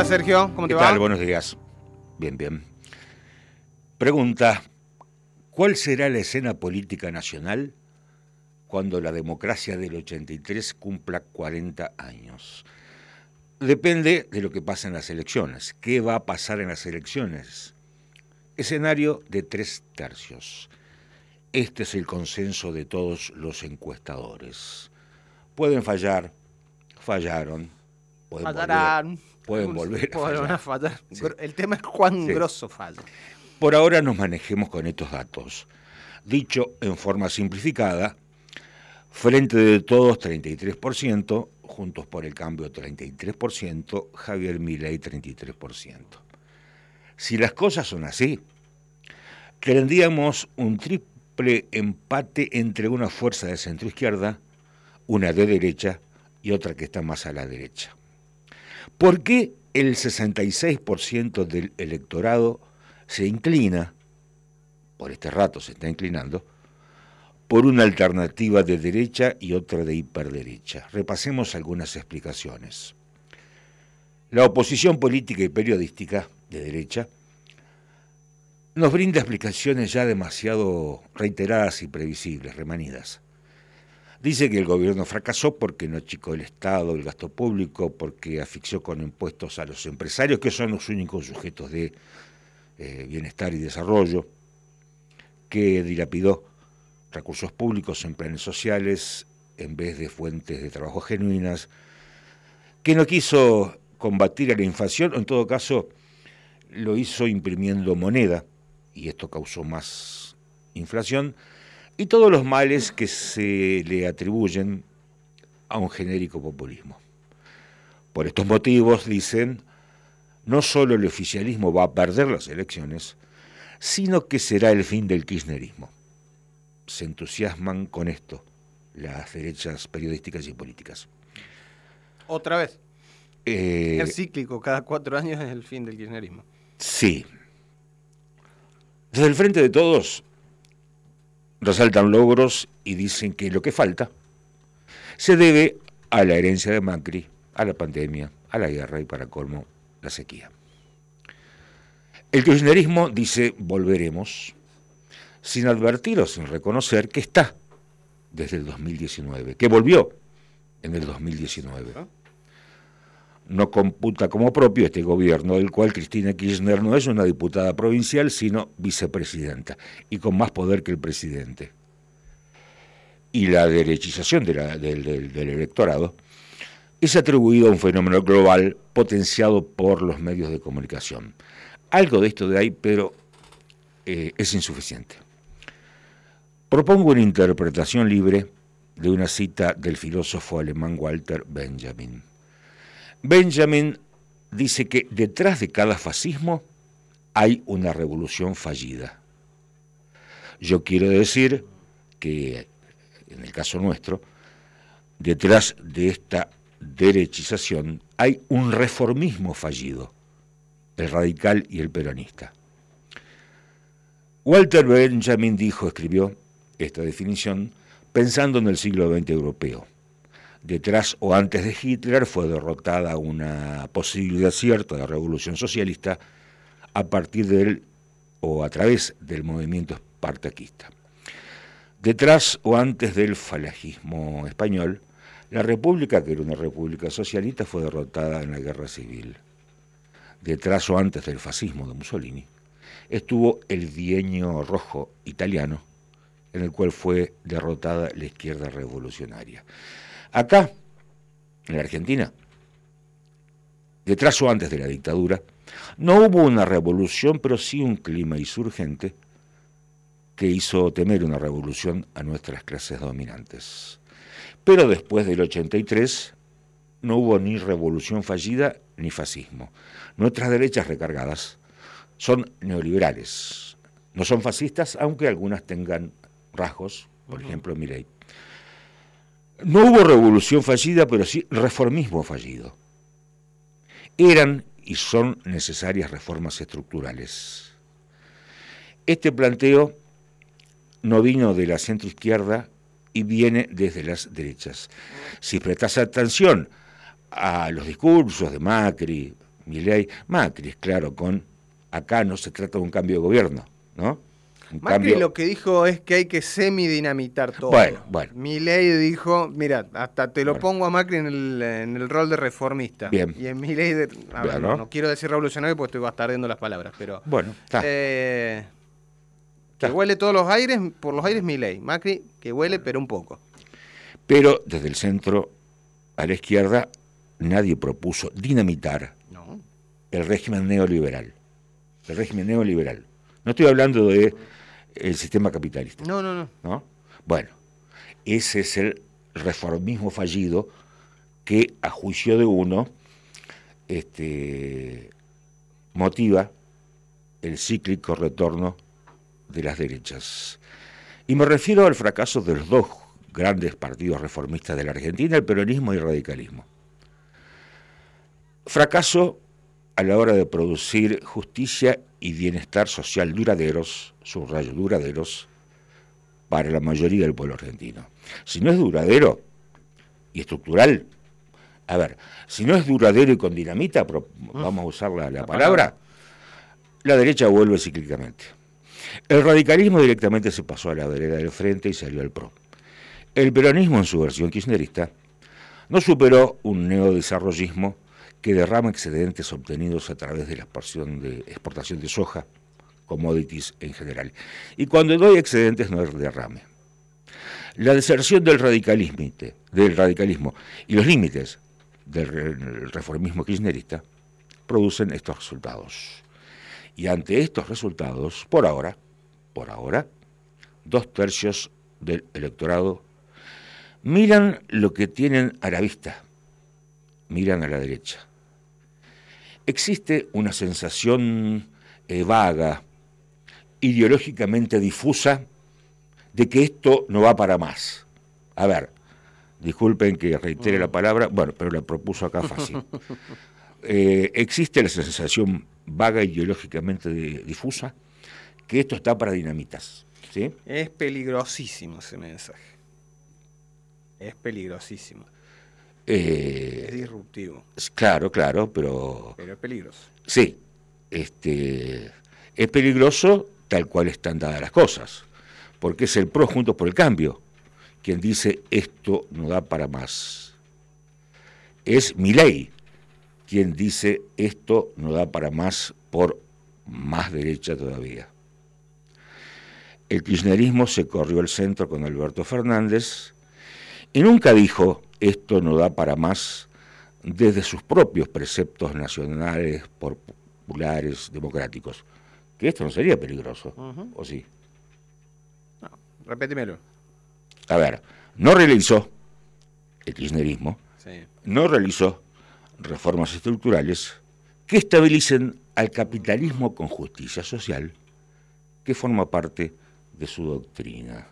estás, Sergio? ¿Cómo te va? ¿Qué tal? Buenos días. Bien, bien. Pregunta, ¿cuál será la escena política nacional cuando la democracia del 83 cumpla 40 años? Depende de lo que pase en las elecciones. ¿Qué va a pasar en las elecciones? Escenario de 3/3. Este es el consenso de todos los encuestadores. Pueden fallar, fallaron, pueden volver a fallar. Sí. El tema es cuán grosso falla. Por ahora nos manejemos con estos datos. Dicho en forma simplificada, Frente de Todos 33%, Juntos por el Cambio 33%, Javier Milei 33%. Si las cosas son así, tendríamos un triple empate entre una fuerza de centroizquierda, una de derecha y otra que está más a la derecha. ¿Por qué el 66% del electorado se inclina, por este rato se está inclinando, por una alternativa de derecha y otra de hiperderecha? Repasemos algunas explicaciones. La oposición política y periodística de derecha nos brinda explicaciones ya demasiado reiteradas y previsibles, remanidas. Dice que el gobierno fracasó porque no achicó el Estado, el gasto público, porque asfixió con impuestos a los empresarios, que son los únicos sujetos de bienestar y desarrollo, que dilapidó recursos públicos en planes sociales en vez de fuentes de trabajo genuinas, que no quiso combatir a la inflación, o en todo caso lo hizo imprimiendo moneda, y esto causó más inflación, y todos los males que se le atribuyen a un genérico populismo. Por estos motivos, dicen, no solo el oficialismo va a perder las elecciones, sino que será el fin del kirchnerismo. Se entusiasman con esto las derechas periodísticas y políticas. Otra vez. Es cíclico, cada 4 años es el fin del kirchnerismo. Sí. Desde el Frente de Todos resaltan logros y dicen que lo que falta se debe a la herencia de Macri, a la pandemia, a la guerra y, para colmo, la sequía. El kirchnerismo dice volveremos, sin advertir o sin reconocer que está desde el 2019, que volvió en el 2019. No computa como propio este gobierno, del cual Cristina Kirchner no es una diputada provincial, sino vicepresidenta, y con más poder que el presidente. Y la derechización del electorado es atribuida a un fenómeno global potenciado por los medios de comunicación. Algo de esto de ahí, pero es insuficiente. Propongo una interpretación libre de una cita del filósofo alemán Walter Benjamin. Benjamin dice que detrás de cada fascismo hay una revolución fallida. Yo quiero decir que, en el caso nuestro, detrás de esta derechización hay un reformismo fallido, el radical y el peronista. Walter Benjamin escribió esta definición pensando en el siglo XX europeo. Detrás o antes de Hitler fue derrotada una posibilidad cierta de revolución socialista a partir de él o a través del movimiento espartaquista. Detrás o antes del falangismo español, la república, que era una república socialista, fue derrotada en la guerra civil. Detrás o antes del fascismo de Mussolini, estuvo el bienio rojo italiano, en el cual fue derrotada la izquierda revolucionaria. Acá, en la Argentina, detrás o antes de la dictadura, no hubo una revolución, pero sí un clima insurgente que hizo temer una revolución a nuestras clases dominantes. Pero después del 83 no hubo ni revolución fallida ni fascismo. Nuestras derechas recargadas son neoliberales, no son fascistas, aunque algunas tengan rasgos, por ejemplo Milei. No hubo revolución fallida, pero sí reformismo fallido. Eran y son necesarias reformas estructurales. Este planteo no vino de la centroizquierda y viene desde las derechas. Si prestas atención a los discursos de Macri, Milei, Macri, claro, acá no se trata de un cambio de gobierno, ¿no? Macri lo que dijo es que hay que semidinamitar todo. Bueno. Milei dijo, mira, hasta te lo pongo a Macri en el rol de reformista. Bien. Y en Milei, no quiero decir revolucionario porque estoy bastardeando las palabras, pero... Bueno, está. Que huele todos los aires, por los aires Milei. Macri, que huele, pero un poco. Pero desde el centro a la izquierda nadie propuso dinamitar el régimen neoliberal. El régimen neoliberal. No estoy hablando de el sistema capitalista. No. Bueno, ese es el reformismo fallido que, a juicio de uno, motiva el cíclico retorno de las derechas. Y me refiero al fracaso de los dos grandes partidos reformistas de la Argentina, el peronismo y el radicalismo. Fracaso a la hora de producir justicia y bienestar social duraderos, subrayo duraderos, para la mayoría del pueblo argentino. Si no es duradero y estructural, si no es duradero y con dinamita, vamos a usar la palabra, la derecha vuelve cíclicamente. El radicalismo directamente se pasó a la vereda del frente y salió al PRO. El peronismo, en su versión kirchnerista, no superó un neodesarrollismo que derrama excedentes obtenidos a través de la exportación de soja, commodities en general. Y cuando doy excedentes no es derrame. La deserción del radicalismo y los límites del reformismo kirchnerista producen estos resultados. Y ante estos resultados, por ahora, 2/3 del electorado miran lo que tienen a la vista, miran a la derecha. Existe una sensación vaga, ideológicamente difusa, de que esto no va para más. Disculpen que reitere la palabra, pero la propuso acá fácil. Existe la sensación vaga, ideológicamente difusa, que esto está para dinamitas. ¿Sí? Es peligrosísimo ese mensaje. Es peligrosísimo. Es disruptivo. Claro, pero es peligroso. Sí. Es peligroso tal cual están dadas las cosas. Porque es el PRO Juntos por el Cambio quien dice esto no da para más. Es Milei quien dice esto no da para más por más derecha todavía. El kirchnerismo se corrió al centro con Alberto Fernández y nunca dijo esto no da para más desde sus propios preceptos nacionales, populares, democráticos. Que esto no sería peligroso, ¿o sí? No, repétimelo. No realizó el kirchnerismo, sí. No realizó reformas estructurales que estabilicen al capitalismo con justicia social, que forma parte de su doctrina.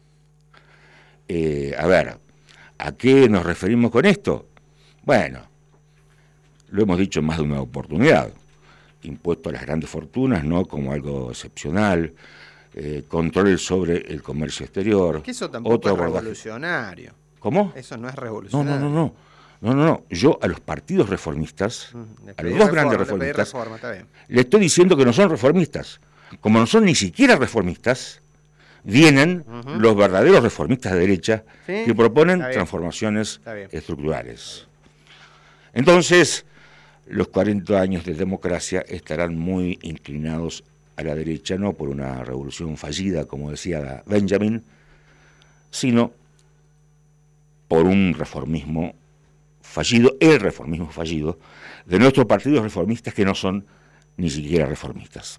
¿A qué nos referimos con esto? Bueno, lo hemos dicho en más de una oportunidad. Impuesto a las grandes fortunas, no como algo excepcional, control sobre el comercio exterior. Es que eso tampoco es revolucionario. ¿Cómo? Eso no es revolucionario. No. Yo a los partidos reformistas, a los dos grandes reformistas, le estoy diciendo que no son reformistas. Como no son ni siquiera reformistas, vienen los verdaderos reformistas de derecha, ¿sí?, que proponen transformaciones estructurales. Entonces, los 40 años de democracia estarán muy inclinados a la derecha, no por una revolución fallida, como decía Benjamin, sino por un reformismo fallido, el reformismo fallido, de nuestros partidos reformistas que no son ni siquiera reformistas.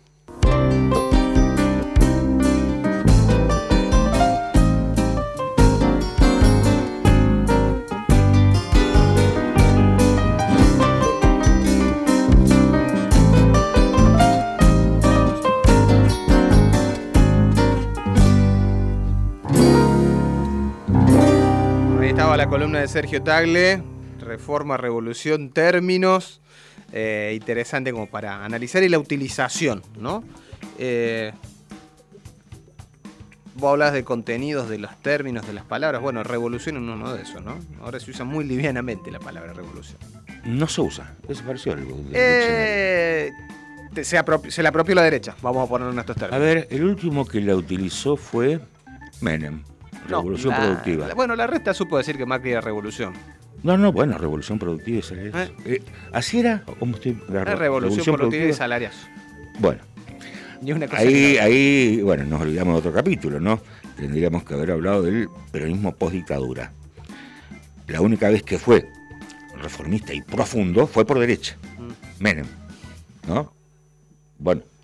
La columna de Sergio Tagle, Reforma, Revolución, Términos, interesante como para analizar y la utilización, ¿no? vos hablas de contenidos, de los términos, de las palabras. Bueno, revolución es uno de esos, ¿no? Ahora se usa muy livianamente la palabra revolución. No se usa, desapareció algo. Se la apropió la derecha, vamos a ponerlo en estos términos. A ver, el último que la utilizó fue Menem, Revolución Productiva. Bueno, la resta supo decir que Macri era revolución. No, bueno, Revolución Productiva y Salarial. ¿Así era? Revolución Productiva y Salarial. Bueno, Una cosa ahí, bueno, nos olvidamos de otro capítulo, ¿no? Tendríamos que haber hablado del peronismo post-dictadura. La única vez que fue reformista y profundo fue por derecha. Menem, ¿no? Bueno,